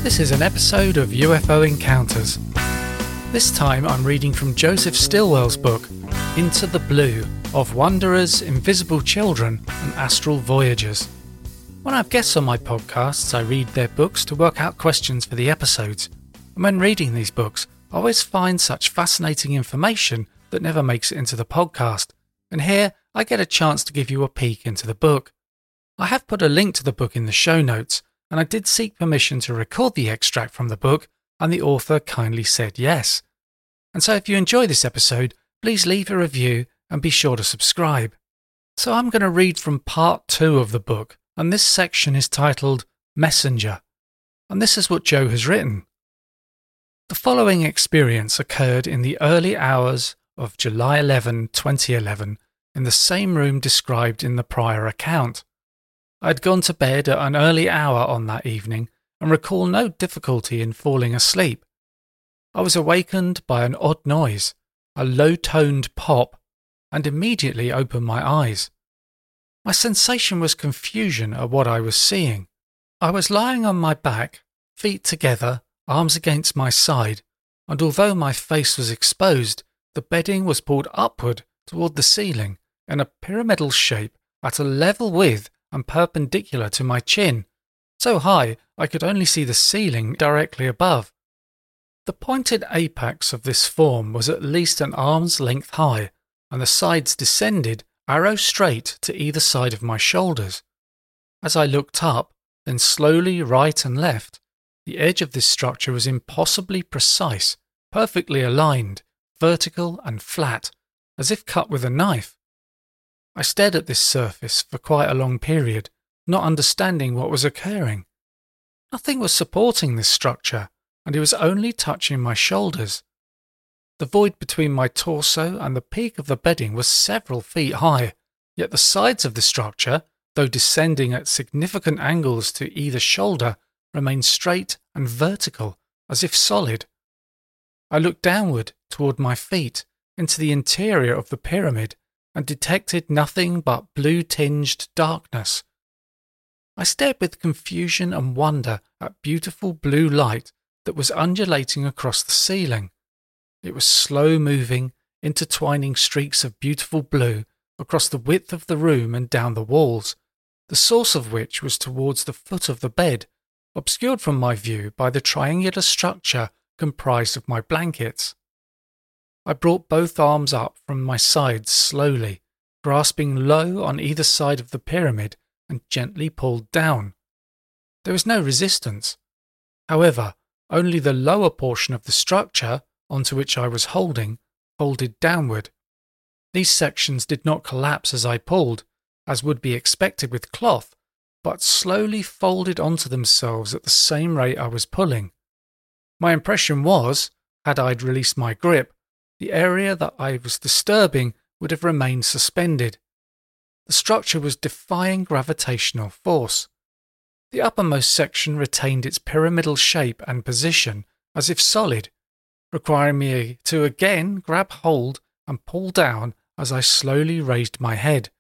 This is an episode of UFO Encounters. This time I'm reading from Joseph Stilwell's book, Into the Blue, of Wanderers, Invisible Children and Astral Voyagers. When I have guests on my podcasts, I read their books to work out questions for the episodes. And when reading these books, I always find such fascinating information that never makes it into the podcast. And here, I get a chance to give you a peek into the book. I have put a link to the book in the show notes, and I did seek permission to record the extract from the book, and the author kindly said yes. And so if you enjoy this episode, please leave a review and be sure to subscribe. So I'm going to read from part 2 of the book, and this section is titled Messenger. And this is what Joe has written. The following experience occurred in the early hours of July 11, 2011, in the same room described in the prior account. I had gone to bed at an early hour on that evening and recall no difficulty in falling asleep. I was awakened by an odd noise, a low-toned pop, and immediately opened my eyes. My sensation was confusion at what I was seeing. I was lying on my back, feet together, arms against my side, and although my face was exposed, the bedding was pulled upward toward the ceiling in a pyramidal shape at a level with and perpendicular to my chin, so high I could only see the ceiling directly above. The pointed apex of this form was at least an arm's length high, and the sides descended arrow straight to either side of my shoulders. As I looked up, then slowly right and left, the edge of this structure was impossibly precise, perfectly aligned, vertical and flat, as if cut with a knife. I stared at this surface for quite a long period, not understanding what was occurring. Nothing was supporting this structure, and it was only touching my shoulders. The void between my torso and the peak of the bedding was several feet high, yet the sides of the structure, though descending at significant angles to either shoulder, remained straight and vertical, as if solid. I looked downward toward my feet, into the interior of the pyramid, and detected nothing but blue-tinged darkness. I stared with confusion and wonder at beautiful blue light that was undulating across the ceiling. It was slow-moving, intertwining streaks of beautiful blue across the width of the room and down the walls, the source of which was towards the foot of the bed, obscured from my view by the triangular structure comprised of my blankets. I brought both arms up from my sides slowly, grasping low on either side of the pyramid and gently pulled down. There was no resistance. However, only the lower portion of the structure, onto which I was holding, folded downward. These sections did not collapse as I pulled, as would be expected with cloth, but slowly folded onto themselves at the same rate I was pulling. My impression was, had I released my grip, the area that I was disturbing would have remained suspended. The structure was defying gravitational force. The uppermost section retained its pyramidal shape and position as if solid, requiring me to again grab hold and pull down as I slowly raised my head.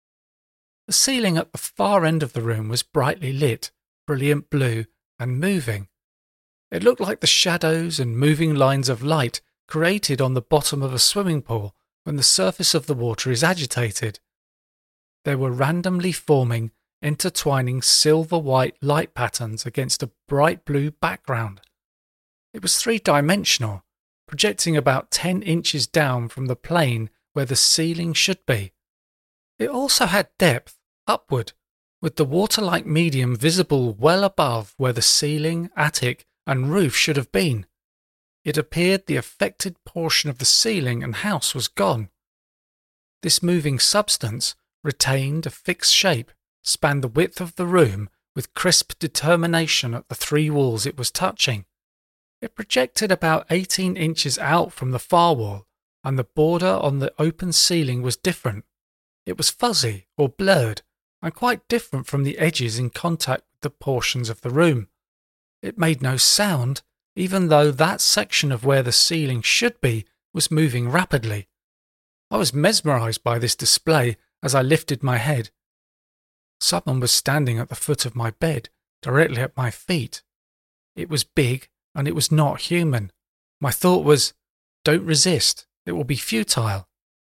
The ceiling at the far end of the room was brightly lit, brilliant blue, and moving. It looked like the shadows and moving lines of light created on the bottom of a swimming pool when the surface of the water is agitated. There were randomly forming, intertwining silver-white light patterns against a bright blue background. It was three-dimensional, projecting about 10 inches down from the plane where the ceiling should be. It also had depth, upward, with the water-like medium visible well above where the ceiling, attic, and roof should have been. It appeared the affected portion of the ceiling and house was gone. This moving substance retained a fixed shape, spanned the width of the room with crisp determination at the 3 walls it was touching. It projected about 18 inches out from the far wall, and the border on the open ceiling was different. It was fuzzy or blurred, and quite different from the edges in contact with the portions of the room. It made no sound, even though that section of where the ceiling should be was moving rapidly. I was mesmerized by this display as I lifted my head. Someone was standing at the foot of my bed, directly at my feet. It was big and it was not human. My thought was, don't resist, it will be futile.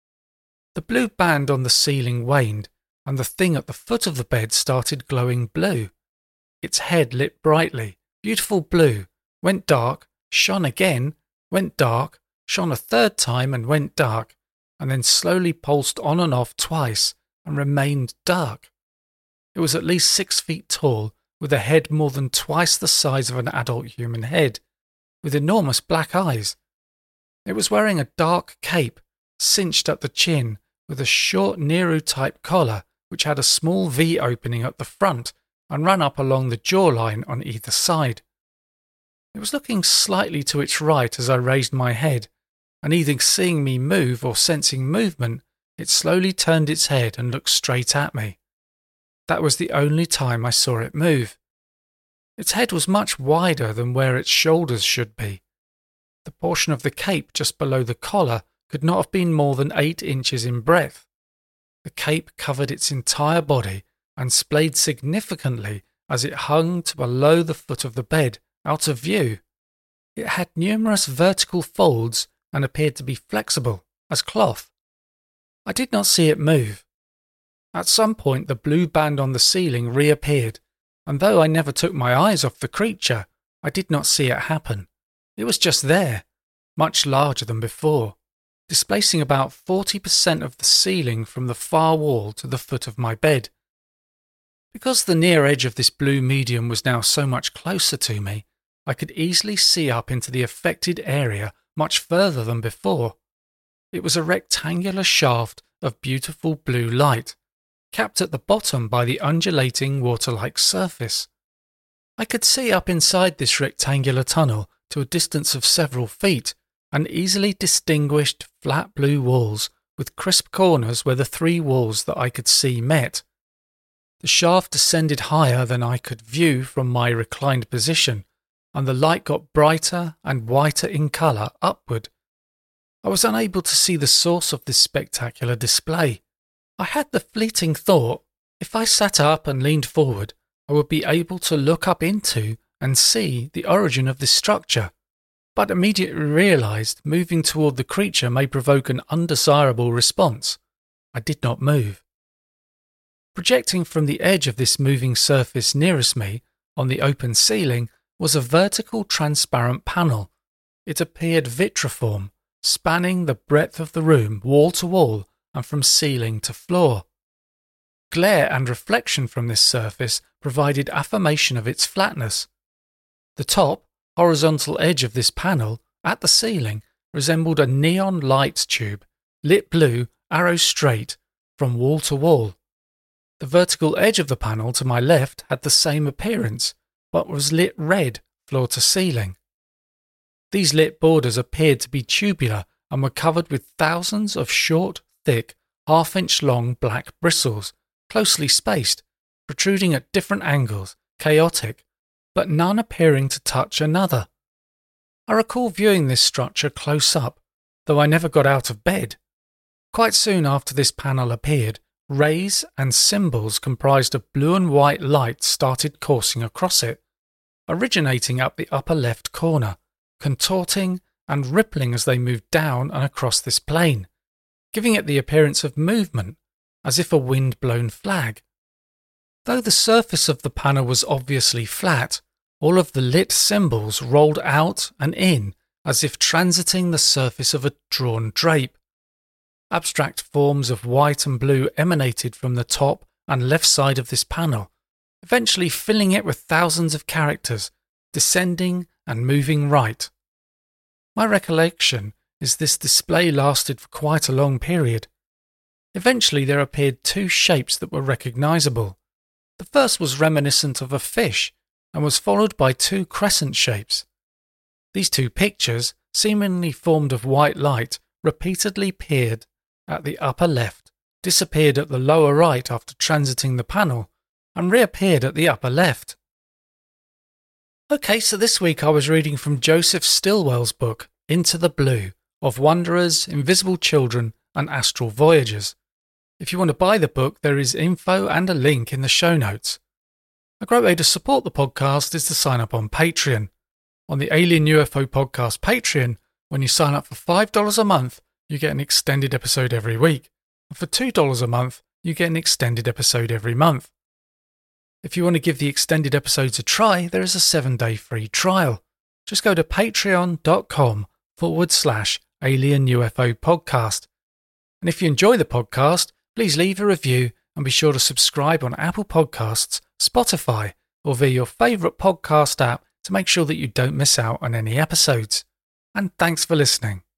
The blue band on the ceiling waned, and the thing at the foot of the bed started glowing blue. Its head lit brightly, beautiful blue, went dark, shone again, went dark, shone a third time and went dark, and then slowly pulsed on and off twice and remained dark. It was at least 6 feet tall, with a head more than twice the size of an adult human head, with enormous black eyes. It was wearing a dark cape, cinched at the chin, with a short Nehru-type collar which had a small V opening at the front and ran up along the jawline on either side. It was looking slightly to its right as I raised my head, and either seeing me move or sensing movement, it slowly turned its head and looked straight at me. That was the only time I saw it move. Its head was much wider than where its shoulders should be. The portion of the cape just below the collar could not have been more than 8 inches in breadth. The cape covered its entire body and splayed significantly as it hung to below the foot of the bed, out of view. It had numerous vertical folds and appeared to be flexible, as cloth. I did not see it move. At some point the blue band on the ceiling reappeared, and though I never took my eyes off the creature, I did not see it happen. It was just there, much larger than before, displacing about 40% of the ceiling from the far wall to the foot of my bed. Because the near edge of this blue medium was now so much closer to me, I could easily see up into the affected area much further than before. It was a rectangular shaft of beautiful blue light, capped at the bottom by the undulating water-like surface. I could see up inside this rectangular tunnel to a distance of several feet, and easily distinguished flat blue walls with crisp corners where the 3 walls that I could see met. The shaft descended higher than I could view from my reclined position, and the light got brighter and whiter in colour upward. I was unable to see the source of this spectacular display. I had the fleeting thought, if I sat up and leaned forward, I would be able to look up into and see the origin of this structure, but immediately realised moving toward the creature may provoke an undesirable response. I did not move. Projecting from the edge of this moving surface nearest me, on the open ceiling, was a vertical transparent panel. It appeared vitriform, spanning the breadth of the room, wall to wall, and from ceiling to floor. Glare and reflection from this surface provided affirmation of its flatness. The top, horizontal edge of this panel, at the ceiling, resembled a neon light tube, lit blue, arrow straight, from wall to wall. The vertical edge of the panel to my left had the same appearance, but was lit red, floor to ceiling. These lit borders appeared to be tubular and were covered with thousands of short, thick, half-inch long black bristles, closely spaced, protruding at different angles, chaotic, but none appearing to touch another. I recall viewing this structure close up, though I never got out of bed. Quite soon after this panel appeared, rays and symbols comprised of blue and white light started coursing across it, originating up the upper left corner, contorting and rippling as they moved down and across this plane, giving it the appearance of movement, as if a wind-blown flag. Though the surface of the panel was obviously flat, all of the lit symbols rolled out and in as if transiting the surface of a drawn drape. Abstract forms of white and blue emanated from the top and left side of this panel, eventually filling it with thousands of characters, descending and moving right. My recollection is this display lasted for quite a long period. Eventually there appeared 2 shapes that were recognizable. The first was reminiscent of a fish and was followed by 2 crescent shapes. These 2 pictures, seemingly formed of white light, repeatedly appeared at the upper left, disappeared at the lower right after transiting the panel, and reappeared at the upper left. Okay, so this week I was reading from Joseph Stilwell's book, Into the Blue, of Wanderers, Invisible Children, and Astral Voyagers. If you want to buy the book, there is info and a link in the show notes. A great way to support the podcast is to sign up on Patreon. On the Alien UFO Podcast Patreon, when you sign up for $5 a month, you get an extended episode every week. And for $2 a month, you get an extended episode every month. If you want to give the extended episodes a try, there is a 7-day free trial. Just go to patreon.com/Alien UFO Podcast. And if you enjoy the podcast, please leave a review and be sure to subscribe on Apple Podcasts, Spotify, or via your favourite podcast app to make sure that you don't miss out on any episodes. And thanks for listening.